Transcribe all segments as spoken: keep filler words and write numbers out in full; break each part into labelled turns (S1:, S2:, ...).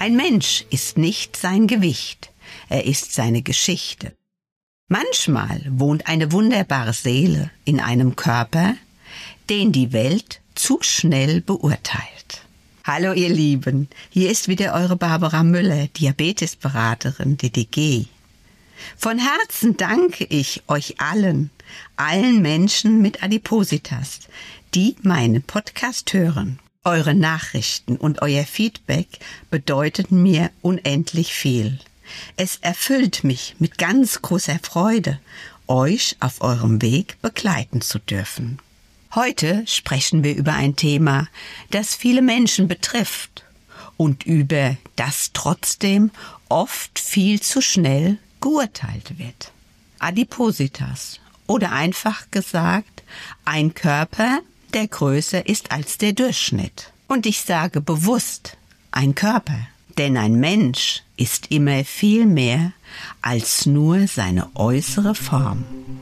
S1: Ein Mensch ist nicht sein Gewicht, er ist seine Geschichte. Manchmal wohnt eine wunderbare Seele in einem Körper, den die Welt zu schnell beurteilt. Hallo ihr Lieben, hier ist wieder eure Barbara Müller, Diabetesberaterin D D G. Von Herzen danke ich euch allen, allen Menschen mit Adipositas, die meinen Podcast hören. Eure Nachrichten und euer Feedback bedeuten mir unendlich viel. Es erfüllt mich mit ganz großer Freude, euch auf eurem Weg begleiten zu dürfen. Heute sprechen wir über ein Thema, das viele Menschen betrifft und über das trotzdem oft viel zu schnell geurteilt wird. Adipositas oder einfach gesagt, ein Körper, der größer ist als der Durchschnitt. Und ich sage bewusst, ein Körper, denn ein Mensch ist immer viel mehr als nur seine äußere Form.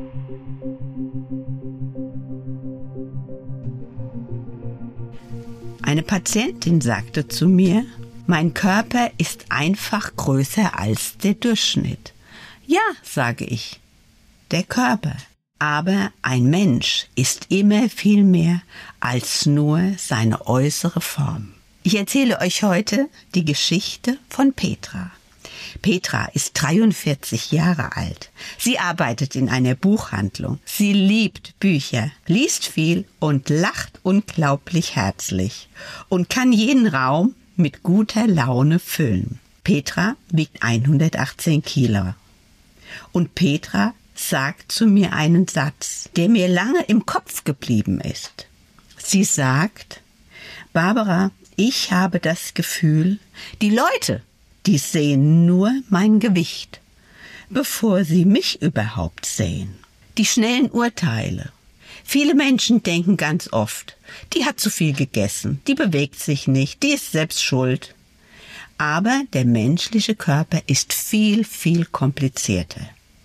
S1: Eine Patientin sagte zu mir, mein Körper ist einfach größer als der Durchschnitt. Ja, sage ich, der Körper. Aber ein Mensch ist immer viel mehr als nur seine äußere Form. Ich erzähle euch heute die Geschichte von Petra. Petra ist dreiundvierzig Jahre alt. Sie arbeitet in einer Buchhandlung. Sie liebt Bücher, liest viel und lacht unglaublich herzlich und kann jeden Raum mit guter Laune füllen. Petra wiegt hundertachtzehn Kilo. Und Petra sagt zu mir einen Satz, der mir lange im Kopf geblieben ist. Sie sagt, Barbara, ich habe das Gefühl, die Leute, die sehen nur mein Gewicht, bevor sie mich überhaupt sehen. Die schnellen Urteile. Viele Menschen denken ganz oft, die hat zu viel gegessen, die bewegt sich nicht, die ist selbst schuld. Aber der menschliche Körper ist viel, viel komplizierter.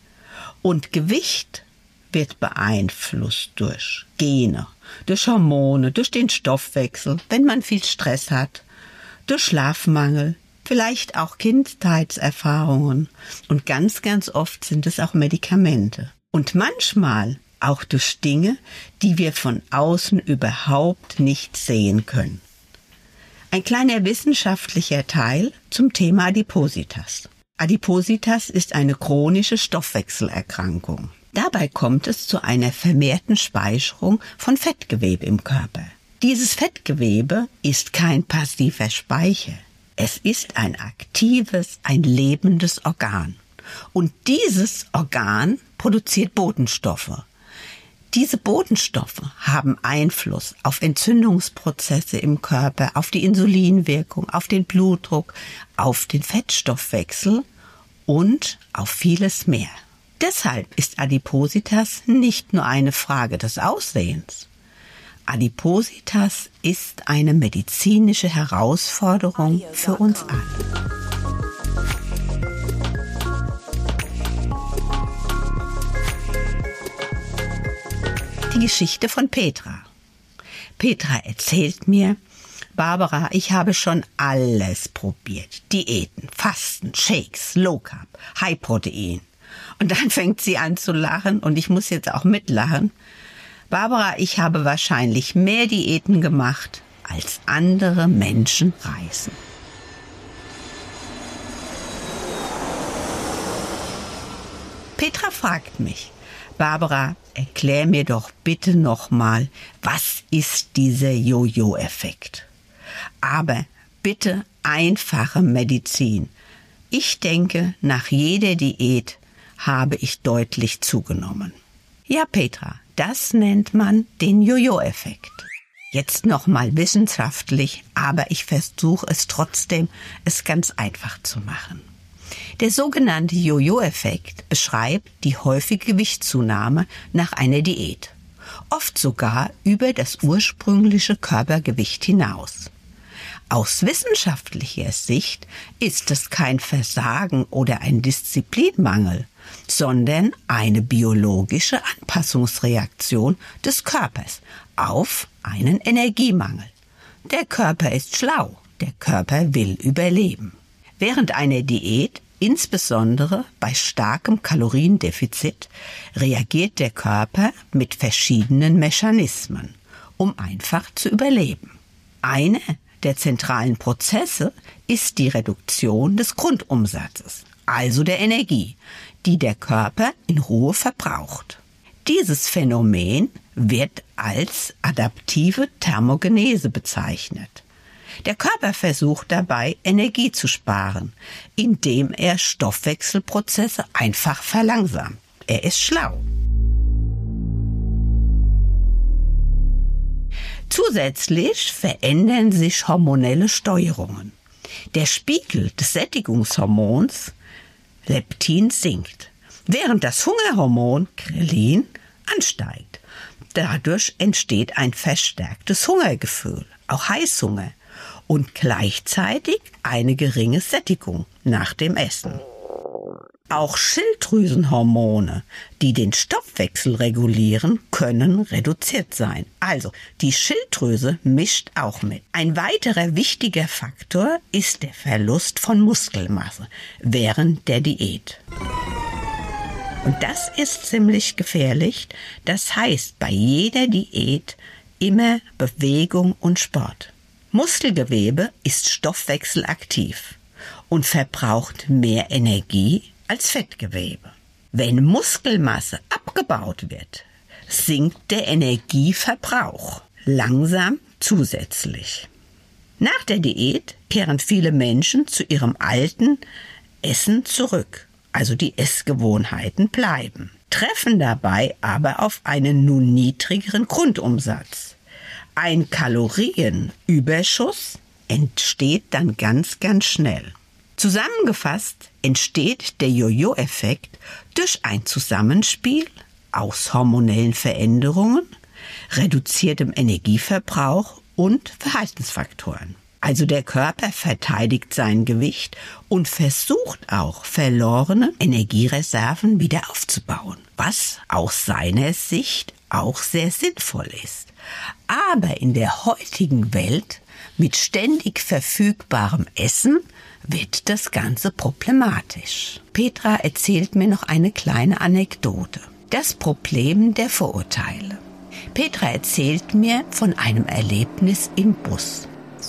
S1: Und Gewicht wird beeinflusst durch Gene, durch Hormone, durch den Stoffwechsel, wenn man viel Stress hat, durch Schlafmangel, vielleicht auch Kindheitserfahrungen und ganz, ganz oft sind es auch Medikamente. Und manchmal auch durch Dinge, die wir von außen überhaupt nicht sehen können. Ein kleiner wissenschaftlicher Teil zum Thema Adipositas. Adipositas ist eine chronische Stoffwechselerkrankung. Dabei kommt es zu einer vermehrten Speicherung von Fettgewebe im Körper. Dieses Fettgewebe ist kein passiver Speicher. Es ist ein aktives, ein lebendes Organ. Und dieses Organ produziert Botenstoffe. Diese Botenstoffe haben Einfluss auf Entzündungsprozesse im Körper, auf die Insulinwirkung, auf den Blutdruck, auf den Fettstoffwechsel und auf vieles mehr. Deshalb ist Adipositas nicht nur eine Frage des Aussehens. Adipositas ist eine medizinische Herausforderung für uns alle. Die Geschichte von Petra. Petra erzählt mir, Barbara, ich habe schon alles probiert. Diäten, Fasten, Shakes, Low Carb, High Protein. Und dann fängt sie an zu lachen und ich muss jetzt auch mitlachen. Barbara, ich habe wahrscheinlich mehr Diäten gemacht, als andere Menschen reisen. Petra fragt mich, Barbara, erklär mir doch bitte nochmal, was ist dieser Jojo-Effekt? Aber bitte einfache Medizin. Ich denke, nach jeder Diät habe ich deutlich zugenommen. Ja, Petra, das nennt man den Jojo-Effekt. Jetzt nochmal wissenschaftlich, aber ich versuche es trotzdem, es ganz einfach zu machen. Der sogenannte Jojo-Effekt beschreibt die häufige Gewichtszunahme nach einer Diät, oft sogar über das ursprüngliche Körpergewicht hinaus. Aus wissenschaftlicher Sicht ist es kein Versagen oder ein Disziplinmangel, sondern eine biologische Anpassungsreaktion des Körpers auf einen Energiemangel. Der Körper ist schlau, der Körper will überleben. Während einer Diät, insbesondere bei starkem Kaloriendefizit, reagiert der Körper mit verschiedenen Mechanismen, um einfach zu überleben. Einer der zentralen Prozesse ist die Reduktion des Grundumsatzes, also der Energie, die der Körper in Ruhe verbraucht. Dieses Phänomen wird als adaptive Thermogenese bezeichnet. Der Körper versucht dabei, Energie zu sparen, indem er Stoffwechselprozesse einfach verlangsamt. Er ist schlau. Zusätzlich verändern sich hormonelle Steuerungen. Der Spiegel des Sättigungshormons Leptin sinkt, während das Hungerhormon Grelin ansteigt. Dadurch entsteht ein verstärktes Hungergefühl, auch Heißhunger, und gleichzeitig eine geringe Sättigung nach dem Essen. Auch Schilddrüsenhormone, die den Stoffwechsel regulieren, können reduziert sein. Also die Schilddrüse mischt auch mit. Ein weiterer wichtiger Faktor ist der Verlust von Muskelmasse während der Diät. Und das ist ziemlich gefährlich. Das heißt, bei jeder Diät immer Bewegung und Sport. Muskelgewebe ist stoffwechselaktiv und verbraucht mehr Energie als Fettgewebe. Wenn Muskelmasse abgebaut wird, sinkt der Energieverbrauch langsam zusätzlich. Nach der Diät kehren viele Menschen zu ihrem alten Essen zurück, also die Essgewohnheiten bleiben, treffen dabei aber auf einen nun niedrigeren Grundumsatz. Ein Kalorienüberschuss entsteht dann ganz, ganz schnell. Zusammengefasst entsteht der Jojo-Effekt durch ein Zusammenspiel aus hormonellen Veränderungen, reduziertem Energieverbrauch und Verhaltensfaktoren. Also der Körper verteidigt sein Gewicht und versucht auch, verlorene Energiereserven wieder aufzubauen, was aus seiner Sicht auch sehr sinnvoll ist. Aber in der heutigen Welt mit ständig verfügbarem Essen wird das Ganze problematisch. Petra erzählt mir noch eine kleine Anekdote. Das Problem der Vorurteile. Petra erzählt mir von einem Erlebnis im Bus.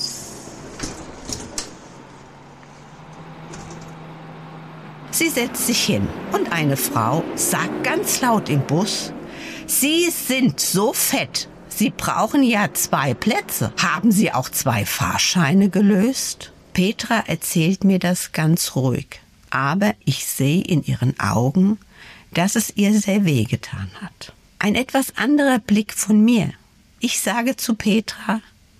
S1: Sie setzt sich hin und eine Frau sagt ganz laut im Bus: Sie sind so fett, Sie brauchen ja zwei Plätze. Haben Sie auch zwei Fahrscheine gelöst? Petra erzählt mir das ganz ruhig, aber ich sehe in ihren Augen, dass es ihr sehr wehgetan hat. Ein etwas anderer Blick von mir. Ich sage zu Petra: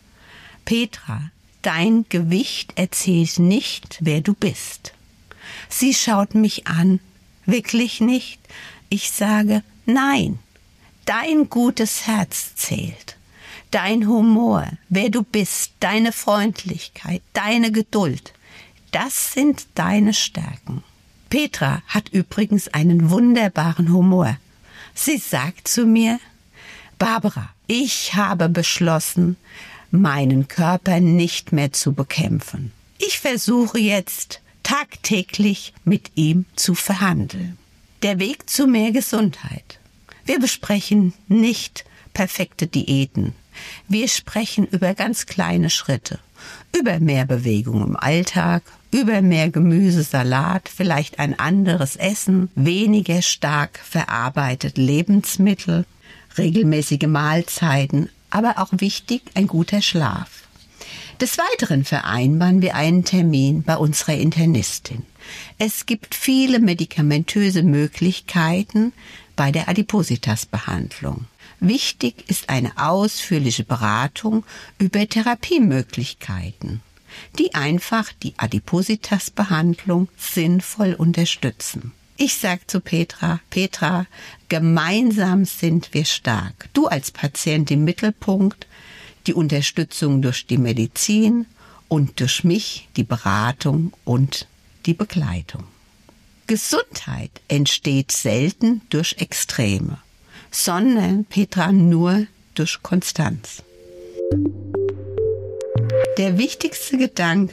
S1: Petra, dein Gewicht erzählt nicht, wer du bist. Sie schaut mich an. Wirklich nicht? Ich sage: Nein, dein gutes Herz zählt. Dein Humor, wer du bist, deine Freundlichkeit, deine Geduld, das sind deine Stärken. Petra hat übrigens einen wunderbaren Humor. Sie sagt zu mir: Barbara, ich habe beschlossen, meinen Körper nicht mehr zu bekämpfen. Ich versuche jetzt tagtäglich mit ihm zu verhandeln. Der Weg zu mehr Gesundheit. Wir besprechen nicht perfekte Diäten. Wir sprechen über ganz kleine Schritte, über mehr Bewegung im Alltag, über mehr Gemüse, Salat, vielleicht ein anderes Essen, weniger stark verarbeitet Lebensmittel, regelmäßige Mahlzeiten, aber auch wichtig, ein guter Schlaf. Des Weiteren vereinbaren wir einen Termin bei unserer Internistin. Es gibt viele medikamentöse Möglichkeiten bei der Adipositas-Behandlung. Wichtig ist eine ausführliche Beratung über Therapiemöglichkeiten, die einfach die Adipositas-Behandlung sinnvoll unterstützen. Ich sage zu Petra: Petra, gemeinsam sind wir stark. Du als Patient im Mittelpunkt, die Unterstützung durch die Medizin und durch mich die Beratung und die Begleitung. Gesundheit entsteht selten durch Extreme, sondern, Petra, nur durch Konstanz. Der wichtigste Gedanke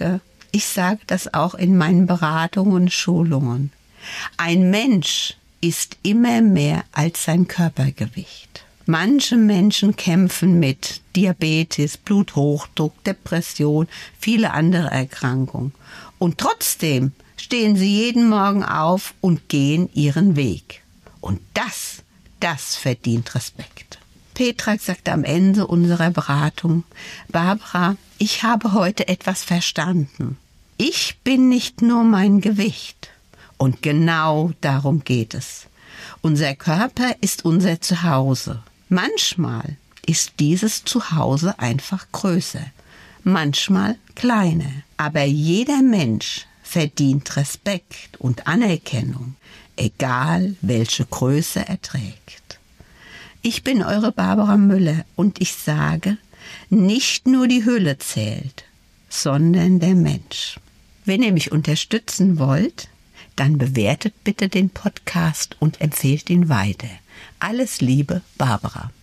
S1: Ich sage das auch in meinen Beratungen und Schulungen. Ein Mensch ist immer mehr als sein Körpergewicht. Manche Menschen kämpfen mit Diabetes, Bluthochdruck, Depression, viele andere Erkrankungen. Und trotzdem stehen sie jeden Morgen auf und gehen ihren Weg. Und das, das verdient Respekt. Petra sagte am Ende unserer Beratung: Barbara, ich habe heute etwas verstanden. Ich bin nicht nur mein Gewicht. Und genau darum geht es. Unser Körper ist unser Zuhause. Manchmal ist dieses Zuhause einfach größer, manchmal kleiner. Aber jeder Mensch verdient Respekt und Anerkennung, egal welche Größe er trägt. Ich bin eure Barbara Müller und ich sage, nicht nur die Hülle zählt, sondern der Mensch. Wenn ihr mich unterstützen wollt, dann bewertet bitte den Podcast und empfehlt ihn weiter. Alles Liebe, Barbara.